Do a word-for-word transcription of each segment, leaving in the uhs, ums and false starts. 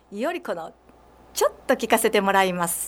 よりこのちょっと聞かせてもらいます。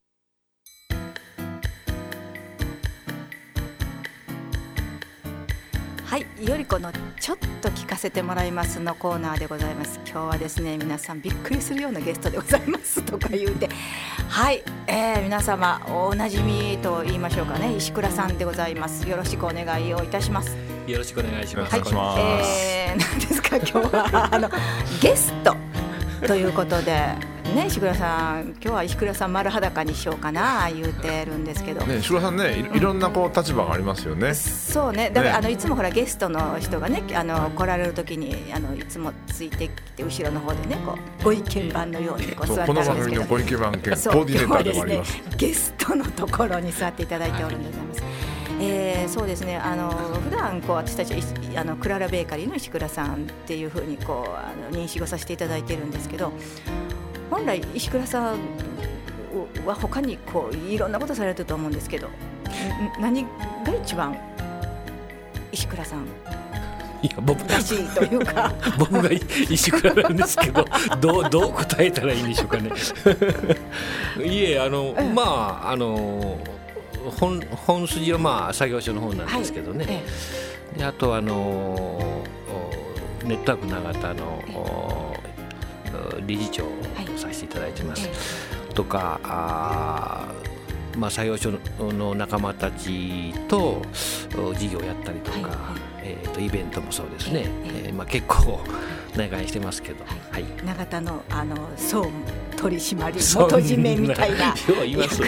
はい、よりこのちょっと聞かせてもらいますのコーナーでございます。今日はですね、皆さんびっくりするようなゲストでございますとか言うてはい、えー、皆様おなじみと言いましょうかね、石倉さんでございます。よろしくお願いをいたします。 よろしくお願いします。 はい、えー、何ですか今日はあのゲストということでね、石倉さん、今日は石倉さん丸裸にしようかな言うてるんですけど、 ね、石倉さんね、いろんなこう立場がありますよね、うん、 そうね、だから、 ね、 あのいつもほらゲストの人がね、あの来られる時にあのいつもついてきて後ろの方でね、こうご意見番のようにこう座ってるんですけど、 この番組のご意見番兼コーディネーターでもあります。 今日はですね、ゲストのところに座っていただいておるんでございます。えー、そうですね、あの普段こう私たちあのクララベーカリーの石倉さんっていう風にこうあの認識をさせていただいてるんですけど、本来石倉さんは他にこういろんなことされてると思うんですけど、何が一番石倉さんいや僕らしいというか僕が石倉なんですけどどう、どう答えたらいいんでしょうかねいえ、あの、うん、まああの 本, 本筋はまあ作業所の方なんですけどね、はい、ええ、であとあのネットワーク長田の、ええ、理事長をさせていただいてます、はい、とかあ、まあ、作業所の仲間たちと事業をやったりとか、はいはい、えー、とイベントもそうですね、えーまあ、結構長居してますけど、はいはい、 長田の、あの総務取締元締めみたいな言います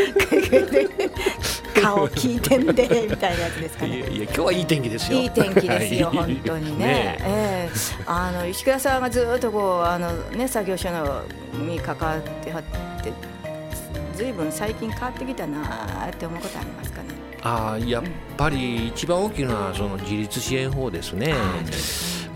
顔聞いてんでみたいなやつですかね。 いやいや、今日はいい天気ですよ。 いい天気ですよ本当に ね, ね、えー、あの石倉さんがずっとこうあの、ね、作業所のに関わってはってずいぶん最近変わってきたなって思うことありますかね。 あ、やっぱり一番大きいのはその自立支援法ですね。うん、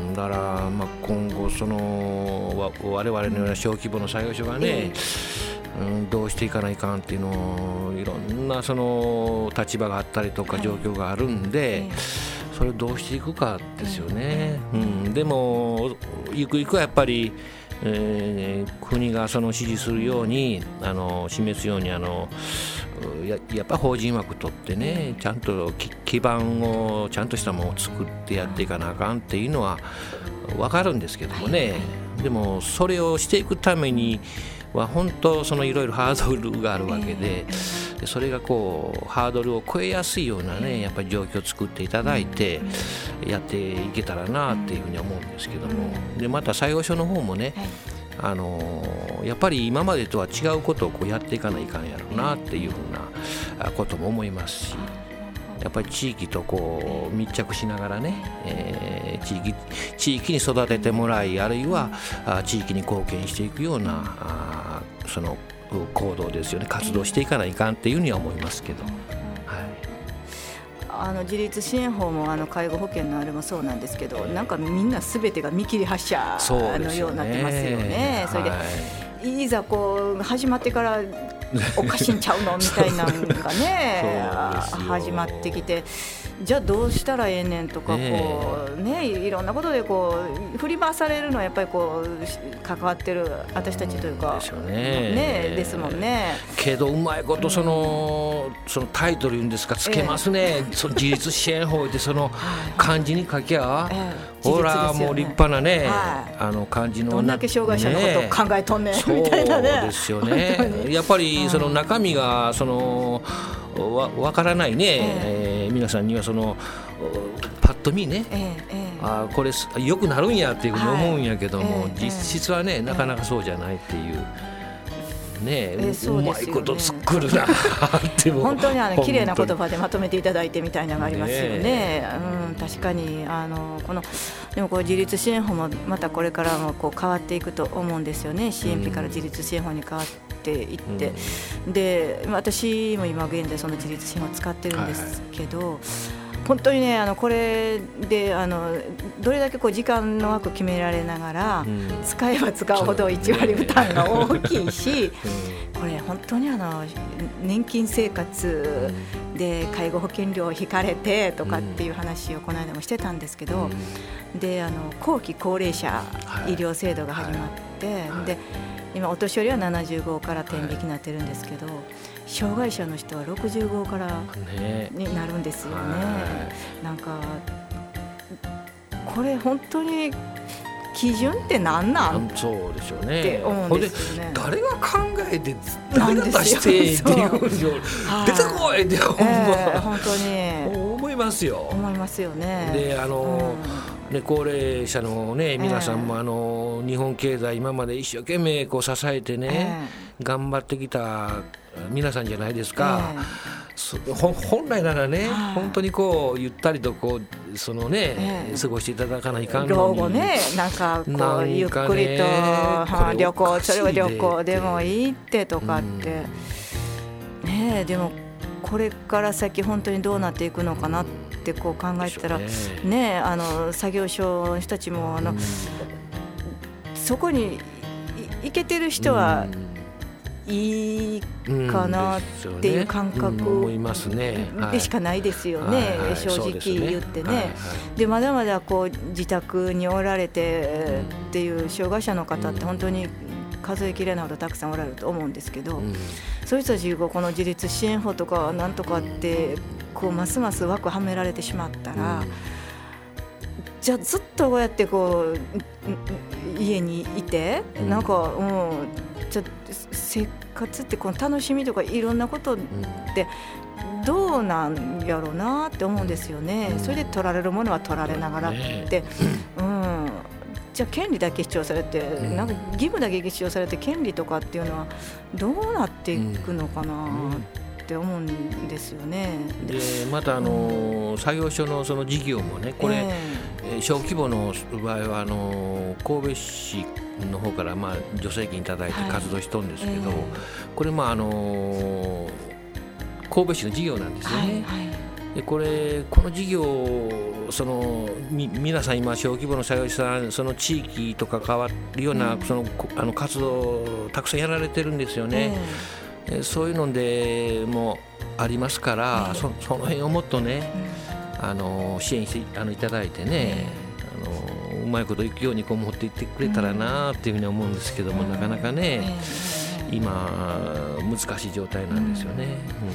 だから、まあ、今後その我々のような小規模の作業所がね、うん、どうしていかないかんっていうのをいろんなその立場があったりとか状況があるんで、それをどうしていくかですよね、うん、でもゆくゆくはやっぱりえー、国がその支持するようにあの示すようにあの や, やっぱ法人枠取ってね、ちゃんと基盤をちゃんとしたものを作ってやっていかなあかんっていうのは分かるんですけどもね、でもそれをしていくためには本当そのいろいろハードルがあるわけで、それがこうハードルを超えやすいようなねやっぱり状況を作っていただいてやっていけたらなっていうふうに思うんですけども、でまた作業所の方もね、あのやっぱり今までとは違うことをこうやっていかないかんやろうなっていうふうなことも思いますし、やっぱり地域とこう密着しながらね、えー、地域、地域に育ててもらい、あるいは地域に貢献していくようなあその行動ですよね、活動していかないかんっていうふうには思いますけど、はい、 あの自立支援法もあの介護保険のあれもそうなんですけど、なんかみんなすべてが見切り発車のようになってますよね。それで、はい、いざこう始まってからおかしいんちゃうのみたいなのがね始まってきて、じゃあどうしたらええねんとかこう、ね、いろんなことでこう振り回されるのはやっぱりこう関わってる私たちというか、 ですよね、 ねですもんね。 けどうまいことその、うん、そのタイトル言うんですかつけますね、えー、その自立支援法でその漢字に書きゃ、えー、ほら、ね、もう立派なね、はい、あの漢字のどんだけ障害者のことを考えとんねん、ね、みたいなね。 そうですよねやっぱりその中身がそのわ分からないね、えーえー、皆さんにはそのパッと見ね、えーえー、あこれ良くなるんやっていうふうに思うんやけども、はい、実質はね、えー、なかなかそうじゃないっていうね、えー、う, うまいこと作るなっても本当にあの綺麗な言葉でまとめていただいてみたいなのがありますよね。ね、うん、確かにあのこのでもこう自立支援法もまたこれからもこう変わっていくと思うんですよね。 シーエムピー から自立支援法に変わっていって、うん、で私も今現在その自立支援を使ってるんですけど、はいはい、本当にね、あのこれであのどれだけこう時間の枠決められながら、うん、使えば使うほどいち割負担が大きいし、うん、これ本当にあの年金生活で介護保険料を引かれてとかっていう話をこの間もしてたんですけど、うん、であの後期高齢者医療制度が始まって、はいて、はい、で今お年寄りはななじゅうごから天引きになってるんですけど、はい、障害者の人はろくじゅうごからになるんですよね。はい、なんかこれ本当に基準って何なんそうでしょうねって思うんですよね。 誰が考えて誰が出してっていうふうに出てこいってほんま、 えー、本当に思いますよ思いますよね。 であの、うんね、高齢者の、ね、皆さんも、えー、あの日本経済今まで一生懸命こう支えてね、えー、頑張ってきた皆さんじゃないですか。えー本来ならね、はあ、本当にこうゆったりとこうそのね、えー、過ごしていただかないかんのに老後ねなんかこうゆっくりと、はあ、旅行それは旅行でもいいってとかって、うん、ねえでもこれから先本当にどうなっていくのかなってこう考えたら、ねね、あの作業所の人たちもあの、うん、そこに行けてる人は、うんいいかなっていう感覚でしかないですよね、正直言ってね。でまだまだこう自宅におられてっていう障害者の方って本当に数えきれないほどたくさんおられると思うんですけど、そういう人たちがこの自立支援法とかなんとかってこうますます枠はめられてしまったら、じゃあずっとこうやってこう家にいてなんかうんちょっと生活ってこの楽しみとかいろんなことってどうなんやろうなって思うんですよね。それで取られるものは取られながらって、うん、じゃあ権利だけ主張されてなんか義務だけ主張されて権利とかっていうのはどうなっていくのかなって思うんですよね。 でまたあの、うん、作業所のその事業もねこれ、えー、小規模の場合はあの神戸市の方からまあ助成金いただいて活動しとるんですけど、はいえー、これまああの神戸市の事業なんですよね。はいはい、でこれこの事業そのみ皆さん今小規模の作業所さんその地域と関わるような、うん、そのあの活動たくさんやられてるんですよね。えー、そういうのでもありますから、えー、そ, その辺をもっとね、うん、あの支援してあのいただいてね、えーうまいこといくようにこう持っていってくれたらなっていうふうに思うんですけども、うん、なかなかね、えー、今難しい状態なんですよね。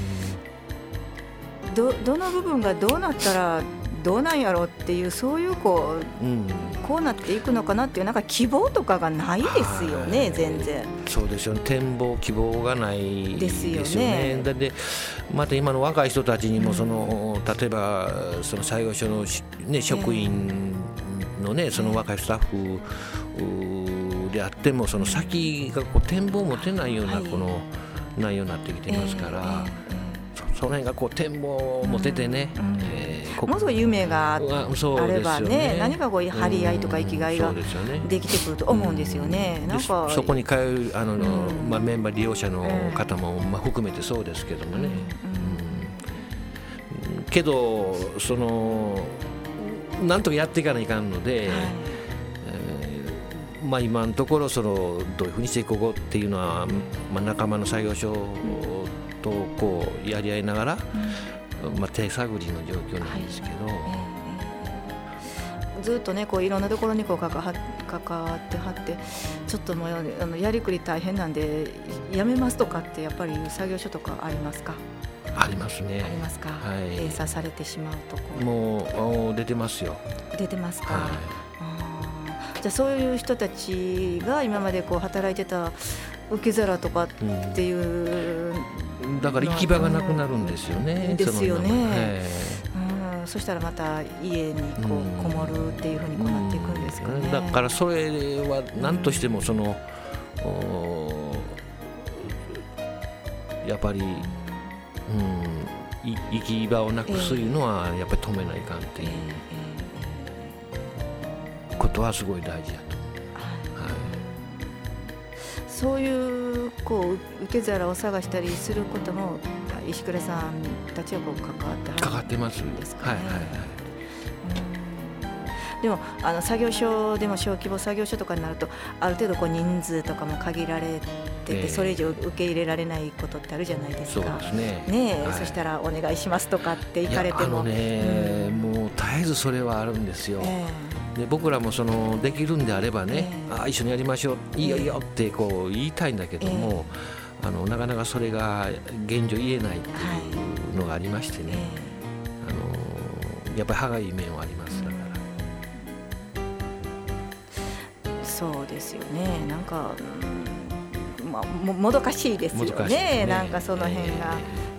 うん、ど, どの部分がどうなったらどうなんやろうっていうそういうこう、うん、こうなっていくのかなっていうなんか希望とかがないですよね。全然そうですよね。展望希望がないですよね。ですよね。だってまた今の若い人たちにもその、うん、例えばその作業所の、ね、職員のね、その若いスタッフであってもその先がこう展望を持てないようなこの内容になってきてますから、そ, その辺がこう展望を持ててね、うんえー、もうすごい夢があれば ね, ね何かこう張り合いとか生きがいができてくると思うんですよね。うん、なんかそ, そこに通うあの、うんまあ、メンバー利用者の方も、まあ、含めてそうですけどもね、うんうん、けどそのなんとかやっていかないかんので、はいえーまあ、今のところそのどういうふうにしていこうっていうのは、まあ、仲間の作業所とこうやり合いながら、うんまあ、手探りの状況なんですけど、はいえー、ずっとねこういろんなところにこう関わってはってちょっともうあのやりくり大変なんでやめますとかってやっぱり作業所とかありますか？ ありますね。 ありますか。はい、閉鎖されてしまうところもう出てますよ。 出てますか。 はい、 あじゃあそういう人たちが今までこう働いてた受け皿とかっていう、 うん、だから行き場がなくなるんですよね。 うん、ですよね。 はいうん、そしたらまた家にこうこもるっていうふうにこうなっていくんですかね。うん、 だからそれは何としてもその、うん、やっぱりうん、行き場をなくすいうのはやっぱり止めないかんっていうことはすごい大事だと思う。はい、 そういう、こう受け皿を探したりすることも石倉さんたちはこう関わってはるんですかね。 関わってます。はいはいはい。 でもあの作業所でも小規模作業所とかになるとある程度こう人数とかも限られてて、えー、それ以上受け入れられないことってあるじゃないですか。 そうですね。 ねえ、 はい、 そしたらお願いしますとかって言かれても、 いやあのね、うん、もう絶えずそれはあるんですよ。えーで僕らもそのできるんであればね、 えー、 あ一緒にやりましょう、いいよいいよってこう言いたいんだけども、えー、あのなかなかそれが現状言えないっていうのがありましてね、はい、あのやっぱり歯がいい面はあります。だからそうですよね。なんか、うん、まあ、ももどかしいですよ ね, ねなんかその辺が、えー